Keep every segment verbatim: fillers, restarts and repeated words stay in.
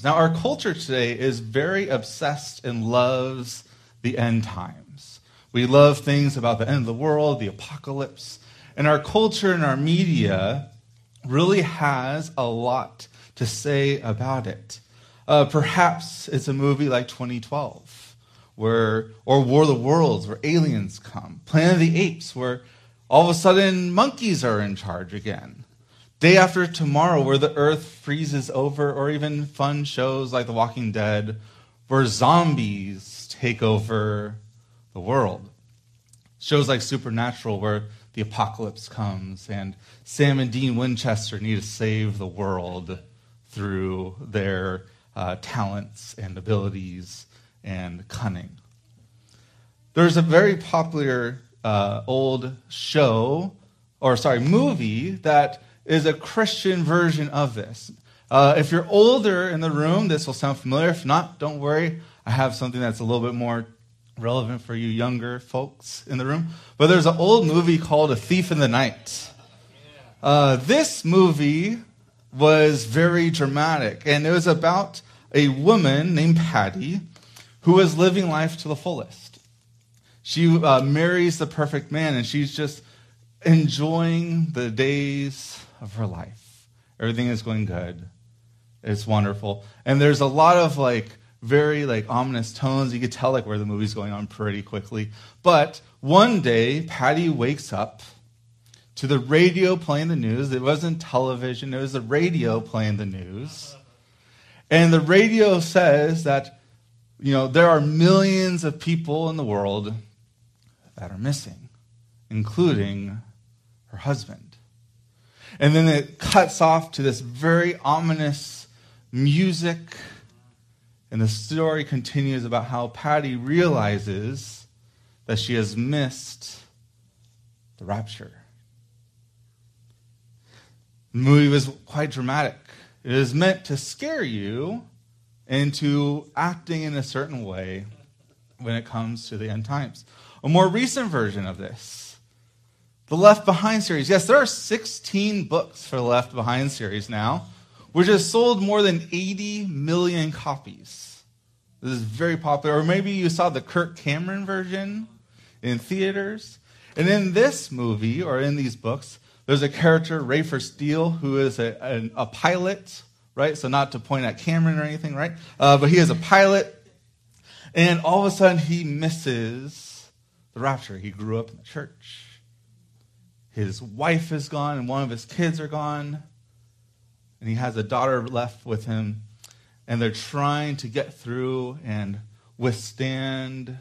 Now, our culture today is very obsessed and loves the end times. We love things about the end of the world, the apocalypse. And our culture and our media really has a lot to say about it. Uh, perhaps it's a movie like twenty twelve, where, or War of the Worlds, where aliens come. Planet of the Apes, where all of a sudden monkeys are in charge again. Day After Tomorrow, where the earth freezes over, or even fun shows like The Walking Dead, where zombies take over the world. Shows like Supernatural, where the apocalypse comes, and Sam and Dean Winchester need to save the world through their uh, talents and abilities and cunning. There's a very popular uh, old show, or sorry, movie that is a Christian version of this. Uh, if you're older in the room, this will sound familiar. If not, don't worry. I have something that's a little bit more relevant for you younger folks in the room. But there's an old movie called A Thief in the Night. Uh, this movie was very dramatic, and it was about a woman named Patty who was living life to the fullest. She uh, marries the perfect man, and she's just enjoying the days of her life. Everything is going good. It's wonderful. And there's a lot of like very like ominous tones. You could tell like where the movie's going on pretty quickly. But one day, Patty wakes up to the radio playing the news. It wasn't television. It was the radio playing the news. And the radio says that, you know, there are millions of people in the world that are missing, including her husband. And then it cuts off to this very ominous music, and the story continues about how Patty realizes that she has missed the rapture. The movie was quite dramatic. It is meant to scare you into acting in a certain way when it comes to the end times. A more recent version of this, the Left Behind series. Yes, there are sixteen books for the Left Behind series now, which has sold more than eighty million copies. This is very popular. Or maybe you saw the Kirk Cameron version in theaters. And in this movie, or in these books, there's a character, Rafer Steele, who is a, a, a pilot, right? So not to point at Cameron or anything, right? Uh, but he is a pilot. And all of a sudden, he misses the rapture. He grew up in the church. His wife is gone, and one of his kids are gone. And he has a daughter left with him. And they're trying to get through and withstand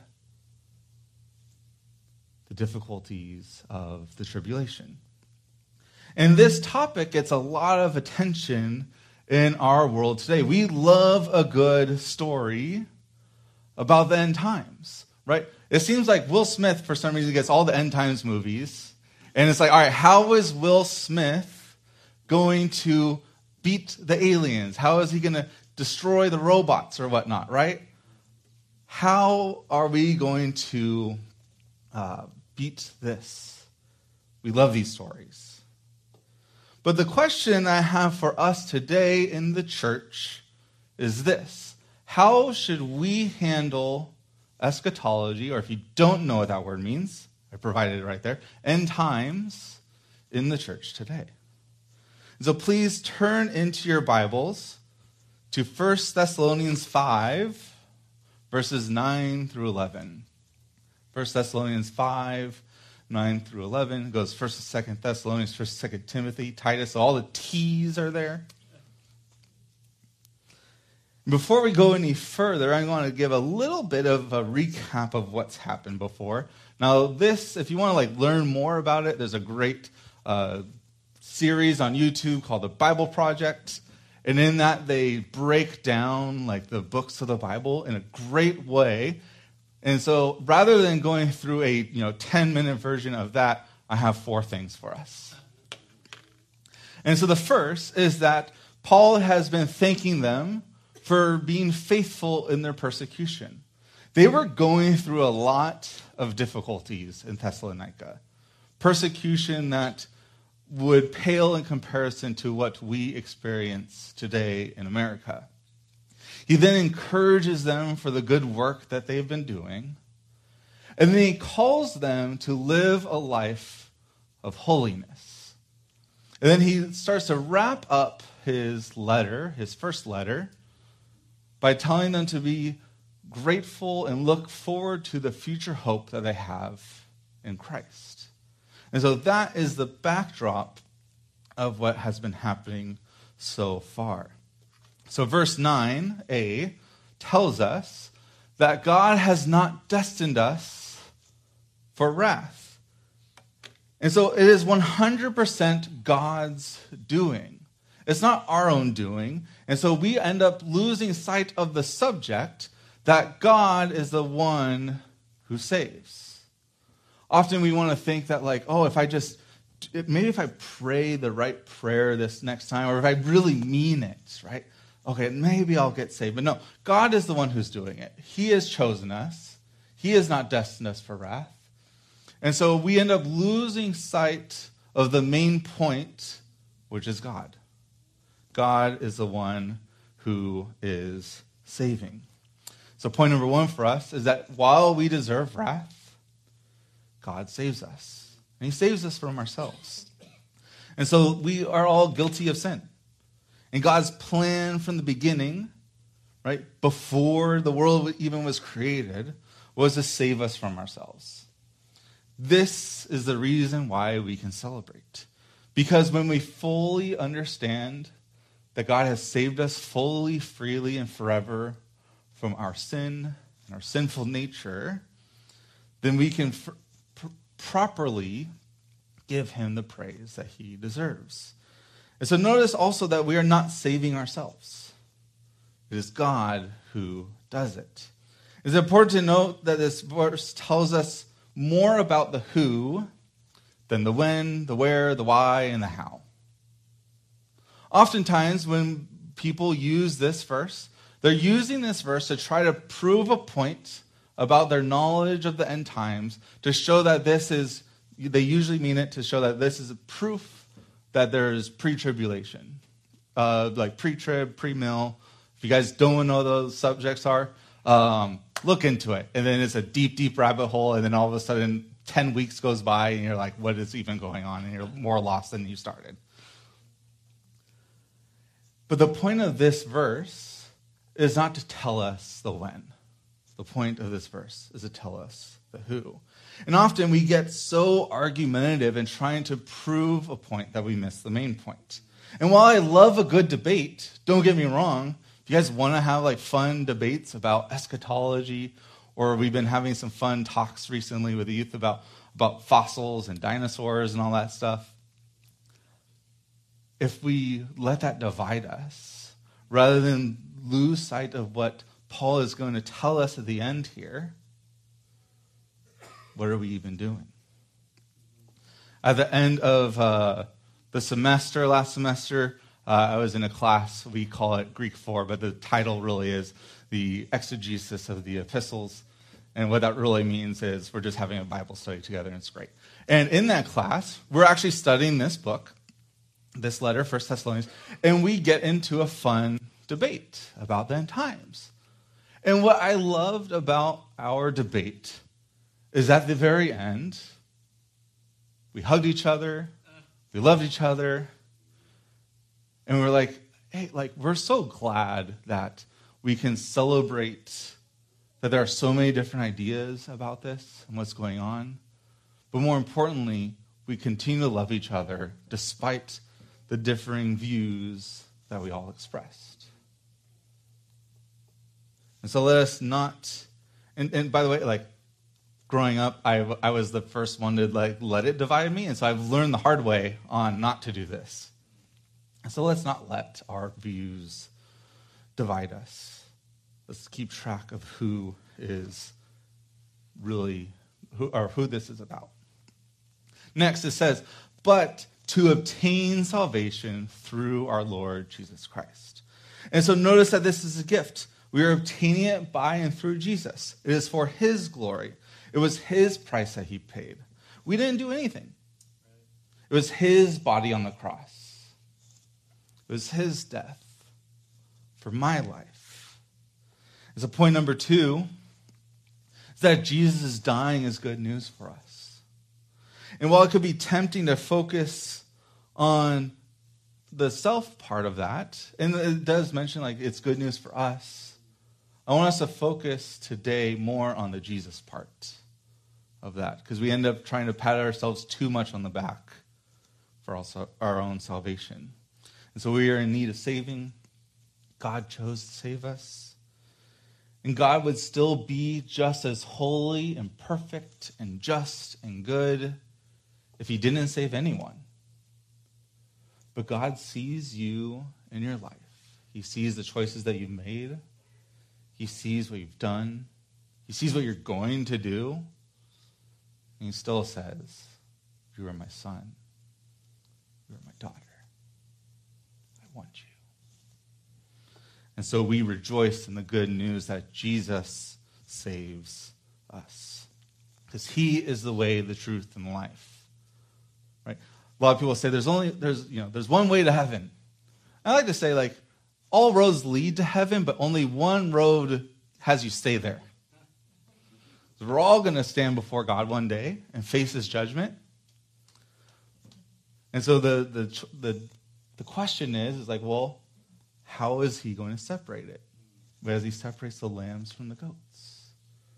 the difficulties of the tribulation. And this topic gets a lot of attention in our world today. We love a good story about the end times, right? It seems like Will Smith, for some reason, gets all the end times movies. And it's like, all right, how is Will Smith going to beat the aliens? How is he going to destroy the robots or whatnot, right? How are we going to uh, beat this? We love these stories. But the question I have for us today in the church is this. How should we handle eschatology, or if you don't know what that word means, I provided it right there, end times in the church today? So please turn into your Bibles to First Thessalonians five, verses nine through eleven. First Thessalonians five, nine through eleven. It goes First and Second Thessalonians, First and Second Timothy, Titus. All the T's are there. Before we go any further, I'm going to give a little bit of a recap of what's happened before. Now, this, if you want to like learn more about it, there's a great uh, series on YouTube called The Bible Project. And in that, they break down like the books of the Bible in a great way. And so rather than going through a you know ten-minute version of that, I have four things for us. And so the first is that Paul has been thanking them for being faithful in their persecution. They were going through a lot of difficulties in Thessalonica. Persecution that would pale in comparison to what we experience today in America. He then encourages them for the good work that they've been doing. And then he calls them to live a life of holiness. And then he starts to wrap up his letter, his first letter, by telling them to be grateful and look forward to the future hope that they have in Christ. And so that is the backdrop of what has been happening so far. So verse nine a tells us that God has not destined us for wrath. And so it is one hundred percent God's doing. It's not our own doing. And so we end up losing sight of the subject that God is the one who saves. Often we want to think that like, oh, if I just, maybe if I pray the right prayer this next time, or if I really mean it, right? Okay, maybe I'll get saved. But no, God is the one who's doing it. He has chosen us. He has not destined us for wrath. And so we end up losing sight of the main point, which is God. God is the one who is saving. So point number one for us is that while we deserve wrath, God saves us. And he saves us from ourselves. And so we are all guilty of sin. And God's plan from the beginning, right, before the world even was created, was to save us from ourselves. This is the reason why we can celebrate. Because when we fully understand that God has saved us fully, freely, and forever from our sin and our sinful nature, then we can fr- pr- properly give him the praise that he deserves. And so notice also that we are not saving ourselves. It is God who does it. It's important to note that this verse tells us more about the who than the when, the where, the why, and the how. Oftentimes when people use this verse, they're using this verse to try to prove a point about their knowledge of the end times, to show that this is, they usually mean it to show that this is a proof that there is pre-tribulation, uh, like pre-trib, pre-mill. If you guys don't know what those subjects are, um, look into it. And then it's a deep, deep rabbit hole, and then all of a sudden ten weeks goes by, and you're like, what is even going on? And you're more lost than you started. But the point of this verse is not to tell us the when. The point of this verse is to tell us the who. And often we get so argumentative in trying to prove a point that we miss the main point. And while I love a good debate, don't get me wrong, if you guys want to have like fun debates about eschatology, or we've been having some fun talks recently with the youth about, about fossils and dinosaurs and all that stuff, if we let that divide us, rather than lose sight of what Paul is going to tell us at the end here, what are we even doing? At the end of uh, the semester, last semester, uh, I was in a class, we call it Greek four, but the title really is the exegesis of the epistles. And what that really means is we're just having a Bible study together, and it's great. And in that class, we're actually studying this book, this letter, First Thessalonians, and we get into a fun debate about the end times. And what I loved about our debate is at the very end, we hugged each other, we loved each other, and we were like, hey, like, we're so glad that we can celebrate that there are so many different ideas about this and what's going on. But more importantly, we continue to love each other despite the differing views that we all expressed. And so let us not, and, and by the way, like, growing up, I, I was the first one to like let it divide me, and so I've learned the hard way on not to do this. And so let's not let our views divide us. Let's keep track of who is really, who, or who this is about. Next, it says, but to obtain salvation through our Lord Jesus Christ. And so notice that this is a gift. We are obtaining it by and through Jesus. It is for his glory. It was his price that he paid. We didn't do anything. It was his body on the cross. It was his death for my life. So point number two is that Jesus dying is good news for us. And while it could be tempting to focus on the self part of that, and it does mention like it's good news for us, I want us to focus today more on the Jesus part of that, because we end up trying to pat ourselves too much on the back for also our own salvation. And so we are in need of saving. God chose to save us. And God would still be just as holy and perfect and just and good if he didn't save anyone. But God sees you in your life. He sees the choices that you've made. He sees what you've done. He sees what you're going to do. And he still says, you are my son. You are my daughter. I want you. And so we rejoice in the good news that Jesus saves us. Because he is the way, the truth, and the life. Right? A lot of people say there's only there's you know there's one way to heaven. I like to say like all roads lead to heaven, but only one road has you stay there. So we're all going to stand before God one day and face his judgment. And so the the the the question is is like, well, how is he going to separate it? As he separates the lambs from the goats.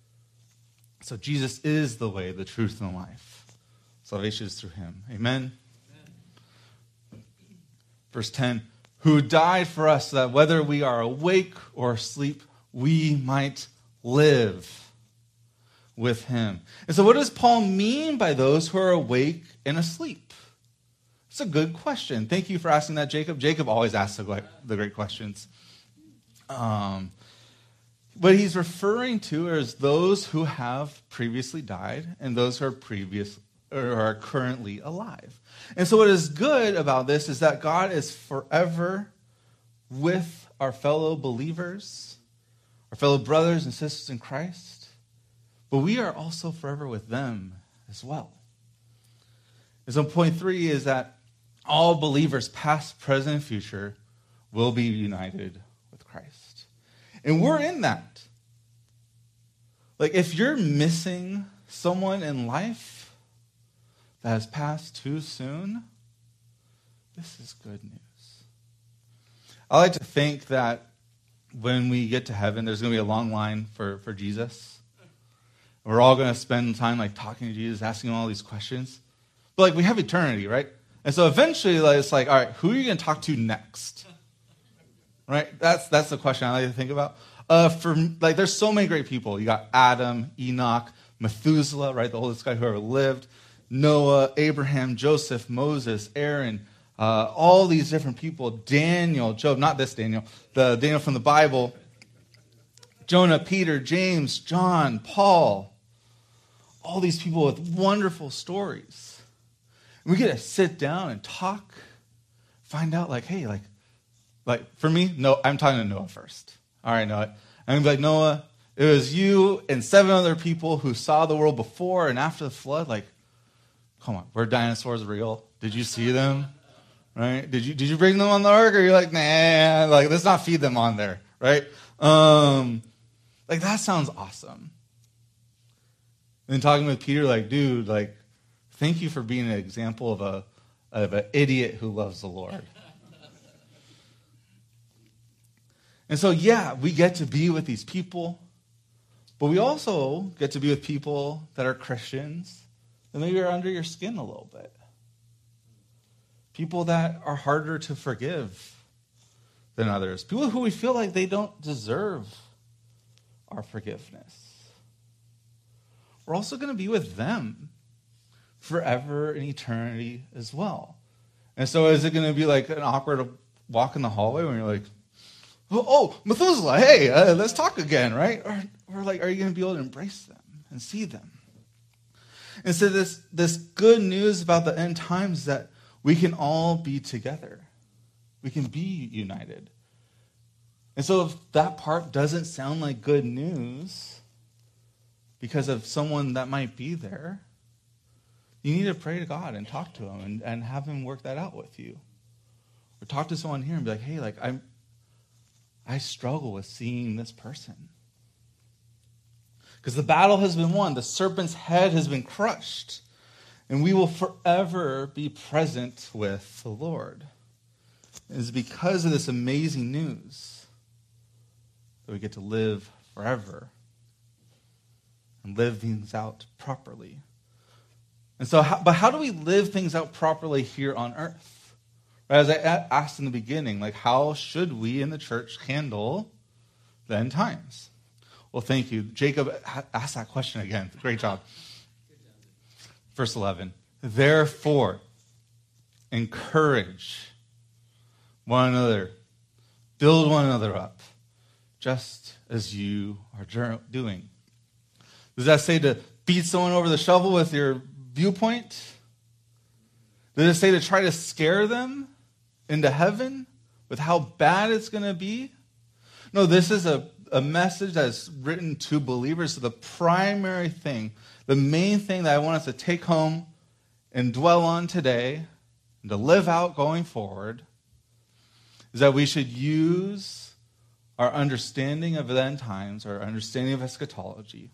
So Jesus is the way, the truth, and the life. Salvation is through him. Amen? Amen. Verse ten, who died for us so that whether we are awake or asleep, we might live with him. And so what does Paul mean by those who are awake and asleep? It's a good question. Thank you for asking that, Jacob. Jacob always asks the, the great questions. Um, what he's referring to is those who have previously died and those who are previous or are currently alive. And so what is good about this is that God is forever with our fellow believers, our fellow brothers and sisters in Christ, but we are also forever with them as well. And so point three is that all believers, past, present, and future, will be united with Christ. And we're in that. Like, if you're missing someone in life that has passed too soon, this is good news. I like to think that when we get to heaven, there's going to be a long line for, for Jesus. We're all going to spend time like talking to Jesus, asking him all these questions. But like we have eternity, right? And so eventually, like, it's like, all right, who are you going to talk to next? Right? That's that's the question I like to think about. Uh, for like, there's so many great people. You got Adam, Enoch, Methuselah, right, the oldest guy who ever lived, Noah, Abraham, Joseph, Moses, Aaron, uh, all these different people. Daniel, Job, not this Daniel, the Daniel from the Bible. Jonah, Peter, James, John, Paul. All these people with wonderful stories. We get to sit down and talk, find out like, hey, like, like for me, no, I'm talking to Noah first. All right, Noah. I'm going to be like, Noah, it was you and seven other people who saw the world before and after the flood. Like, come on, were dinosaurs real? Did you see them? Right? Did you did you bring them on the ark? Or you're like, nah, like, let's not feed them on there, right? Um, like, that sounds awesome. And then talking with Peter, like, dude, like, thank you for being an example of a of an idiot who loves the Lord. And so, yeah, we get to be with these people, but we also get to be with people that are Christians that maybe are under your skin a little bit. People that are harder to forgive than others. People who we feel like they don't deserve our forgiveness. We're also going to be with them forever in eternity as well. And so is it going to be like an awkward walk in the hallway when you're like, oh, oh Methuselah, hey, uh, let's talk again, right? Or, or like, are you going to be able to embrace them and see them? And so this, this good news about the end times is that we can all be together. We can be united. And so if that part doesn't sound like good news because of someone that might be there, you need to pray to God and talk to him and, and have him work that out with you. Or talk to someone here and be like, hey, like I'm I struggle with seeing this person. Because the battle has been won. The serpent's head has been crushed. And we will forever be present with the Lord. It is because of this amazing news that we get to live forever and live things out properly. And so, how, but how do we live things out properly here on earth? Right, as I asked in the beginning, like how should we in the church handle the end times? Well, thank you. Jacob asked that question again. Great job. Verse eleven. Therefore, encourage one another, build one another up, just as you are doing. Does that say to beat someone over the shovel with your viewpoint? Does it say to try to scare them into heaven with how bad it's going to be? No, this is a, a message that's written to believers. So the primary thing, the main thing that I want us to take home and dwell on today and to live out going forward is that we should use our understanding of the end times, our understanding of eschatology,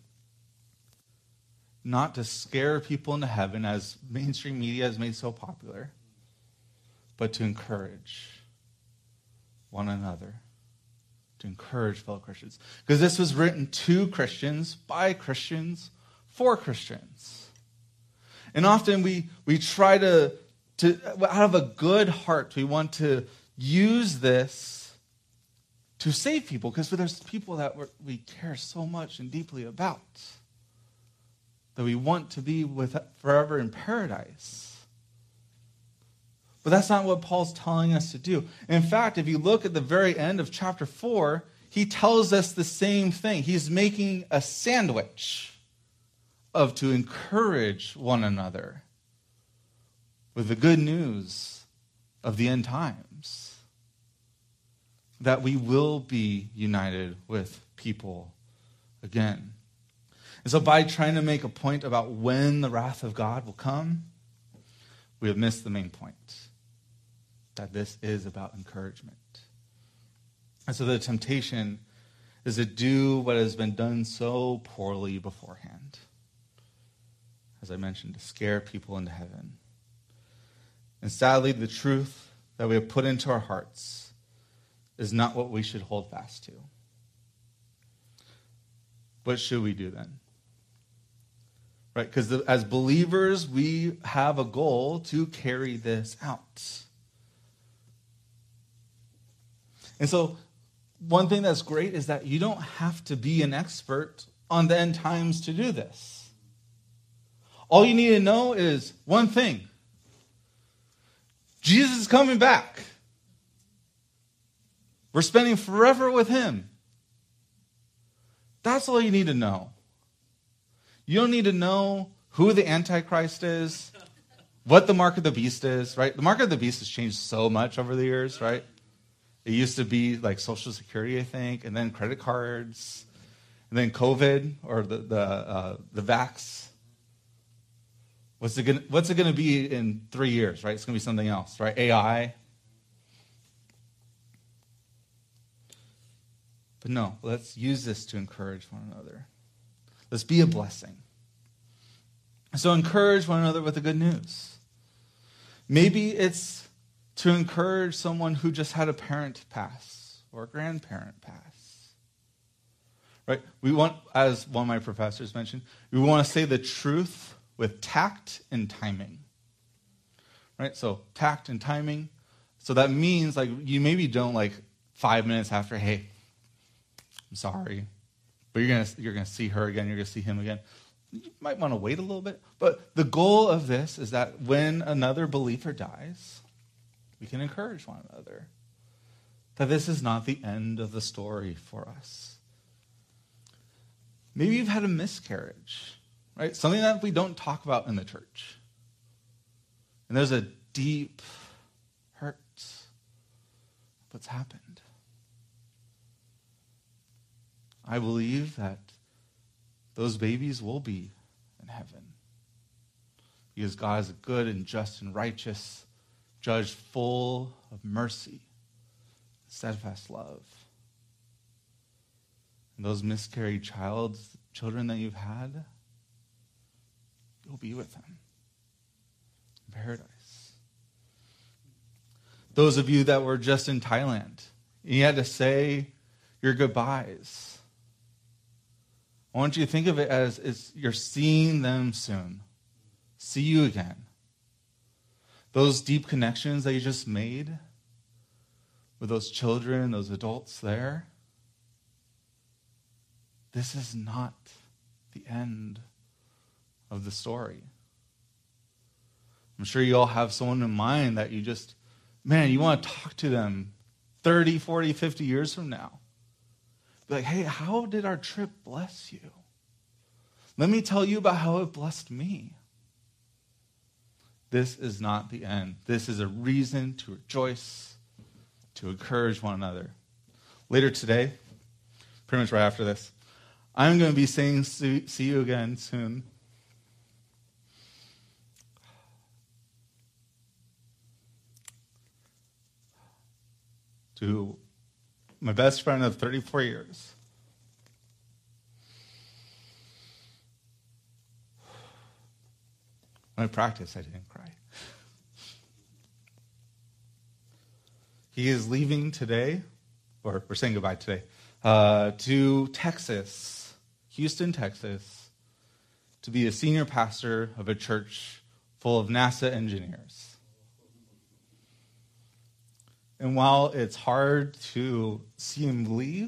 not to scare people into heaven as mainstream media has made so popular, but to encourage one another, to encourage fellow Christians. Because this was written to Christians, by Christians, for Christians. And often we, we try to, to, out of a good heart, we want to use this to save people, because there's people that we're, we care so much and deeply about, that we want to be with forever in paradise. But that's not what Paul's telling us to do. In fact, if you look at the very end of chapter four, he tells us the same thing. He's making a sandwich of to encourage one another with the good news of the end times, that we will be united with people again. And so by trying to make a point about when the wrath of God will come, we have missed the main point, that this is about encouragement. And so the temptation is to do what has been done so poorly beforehand. As I mentioned, to scare people into heaven. And sadly, the truth that we have put into our hearts is not what we should hold fast to. What should we do then? Right? Because as believers, we have a goal to carry this out. And so, one thing that's great is that you don't have to be an expert on the end times to do this. All you need to know is one thing. Jesus is coming back. We're spending forever with him. That's all you need to know. You don't need to know who the Antichrist is, what the mark of the beast is, right? The mark of the beast has changed so much over the years, right? It used to be like Social Security, I think, and then credit cards, and then COVID, or the the, uh, the vax. What's it gonna, what's it going to be in three years, right? It's going to be something else, right? A I. But no, let's use this to encourage one another. Let's be a blessing. So encourage one another with the good news. Maybe it's to encourage someone who just had a parent pass or a grandparent pass. Right? We want, as one of my professors mentioned, we want to say the truth with tact and timing. Right? So tact and timing. So that means like you maybe don't like five minutes after, hey, I'm sorry. But you're gonna you're gonna see her again, you're gonna see him again. You might want to wait a little bit. But the goal of this is that when another believer dies, we can encourage one another. That this is not the end of the story for us. Maybe you've had a miscarriage. Right? Something that we don't talk about in the church. And there's a deep hurt. What's happened? I believe that those babies will be in heaven. Because God is a good and just and righteous judge, full of mercy, steadfast love. And those miscarried childs, children that you've had, you'll be with them in paradise. Those of you that were just in Thailand, you had to say your goodbyes. I want you to think of it as, as you're seeing them soon. See you again. Those deep connections that you just made with those children, those adults there, this is not the end of the story. I'm sure you all have someone in mind that you just, man, you want to talk to them thirty, forty, fifty years from now. Be like, hey, how did our trip bless you? Let me tell you about how it blessed me. This is not the end. This is a reason to rejoice, to encourage one another. Later today, pretty much right after this, I'm going to be saying see you again soon. To my best friend of thirty-four years. When I practiced, I didn't cry. He is leaving today, or we're saying goodbye today, uh, to Texas, Houston, Texas, to be a senior pastor of a church full of NASA engineers. And while it's hard to see him leave,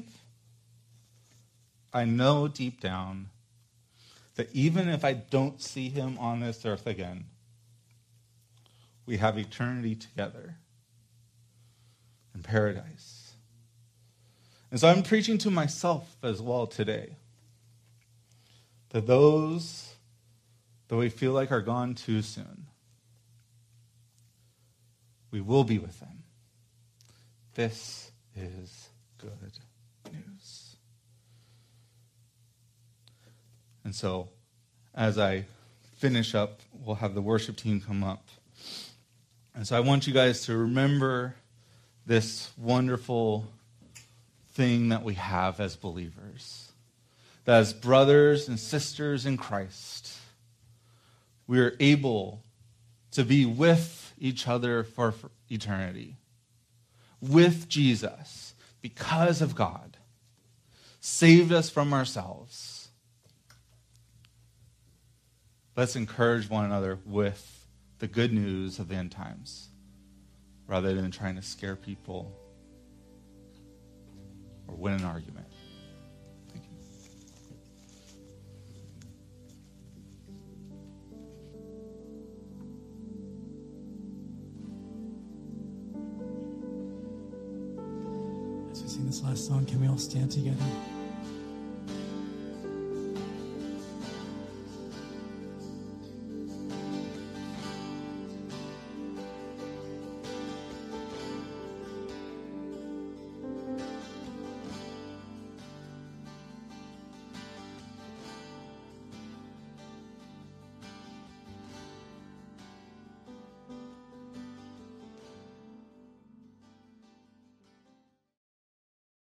I know deep down that even if I don't see him on this earth again, we have eternity together in paradise. And so I'm preaching to myself as well today, that those that we feel like are gone too soon, we will be with them. This is good news. And so, as I finish up, we'll have the worship team come up. And so I want you guys to remember this wonderful thing that we have as believers. That as brothers and sisters in Christ, we are able to be with each other for eternity. With Jesus, because of God, saved us from ourselves. Let's encourage one another with the good news of the end times, rather than trying to scare people or win an argument. Thank you. As we sing this last song, can we all stand together?